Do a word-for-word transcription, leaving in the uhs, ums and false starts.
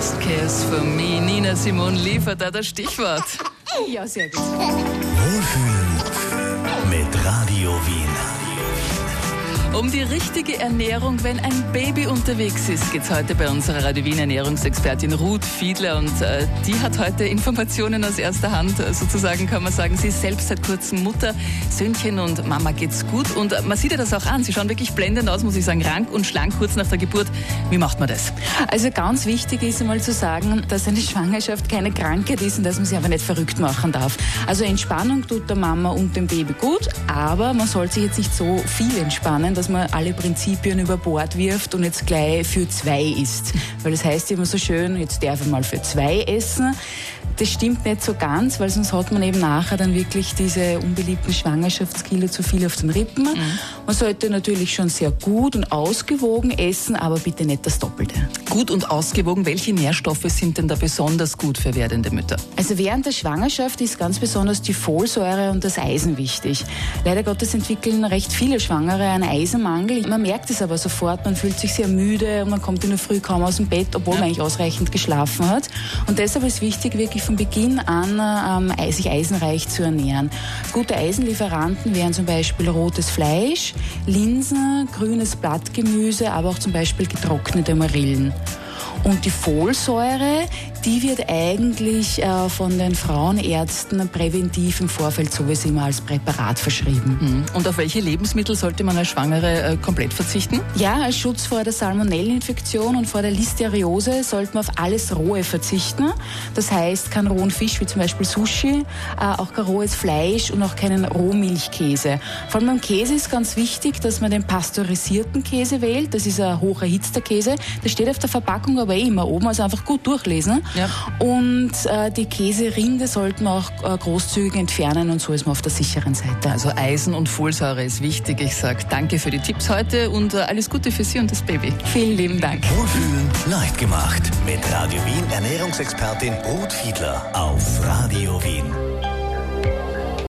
Just Cares for Me. Nina Simone liefert da das Stichwort. Ja, sehr gut. Wohlfühlen mit Radio Wien. Um die richtige Ernährung, wenn ein Baby unterwegs ist, geht's heute bei unserer Radio Wien Ernährungsexpertin Ruth Fiedler. Und äh, die hat heute Informationen aus erster Hand, sozusagen kann man sagen. Sie ist selbst seit kurzem Mutter, Söhnchen und Mama geht's gut. Und äh, man sieht ja das auch an. Sie schauen wirklich blendend aus, muss ich sagen, rank und schlank kurz nach der Geburt. Wie macht man das? Also ganz wichtig ist einmal zu sagen, dass eine Schwangerschaft keine Krankheit ist und dass man sich aber nicht verrückt machen darf. Also Entspannung tut der Mama und dem Baby gut, aber man sollte sich jetzt nicht so viel entspannen, dass man alle Prinzipien über Bord wirft und jetzt gleich für zwei isst. Weil das heißt immer so schön, jetzt darf ich mal für zwei essen. Das stimmt nicht so ganz, weil sonst hat man eben nachher dann wirklich diese unbeliebten Schwangerschaftskilo zu viel auf den Rippen. Mhm. Man sollte natürlich schon sehr gut und ausgewogen essen, aber bitte nicht das Doppelte. Gut und ausgewogen, welche Nährstoffe sind denn da besonders gut für werdende Mütter? Also während der Schwangerschaft ist ganz besonders die Folsäure und das Eisen wichtig. Leider Gottes entwickeln recht viele Schwangere einen Eisenmangel. Man merkt es aber sofort, man fühlt sich sehr müde und man kommt in der Früh kaum aus dem Bett, obwohl ja. man eigentlich ausreichend geschlafen hat. Und deshalb ist wichtig, wirklich von Beginn an ähm, sich eisenreich zu ernähren. Gute Eisenlieferanten wären zum Beispiel rotes Fleisch, Linsen, grünes Blattgemüse, aber auch zum Beispiel getrocknete Marillen. Und die Folsäure, die wird eigentlich äh, von den Frauenärzten präventiv im Vorfeld sowieso immer als Präparat verschrieben. Und auf welche Lebensmittel sollte man als Schwangere äh, komplett verzichten? Ja, als Schutz vor der Salmonelleninfektion und vor der Listeriose sollte man auf alles Rohe verzichten. Das heißt, keinen rohen Fisch wie zum Beispiel Sushi, äh, auch kein rohes Fleisch und auch keinen Rohmilchkäse. Vor allem beim Käse ist ganz wichtig, dass man den pasteurisierten Käse wählt. Das ist ein hoch erhitzter Käse. Das steht auf der Verpackung aber eh immer oben, also einfach gut durchlesen. Ja. Und äh, die Käserinde sollten wir auch äh, großzügig entfernen und so ist man auf der sicheren Seite. Also Eisen und Folsäure ist wichtig. Ich sage danke für die Tipps heute und äh, alles Gute für Sie und das Baby. Vielen lieben Dank. Wohlfühlen leicht gemacht mit Radio Wien Ernährungsexpertin Ruth Fiedler auf Radio Wien.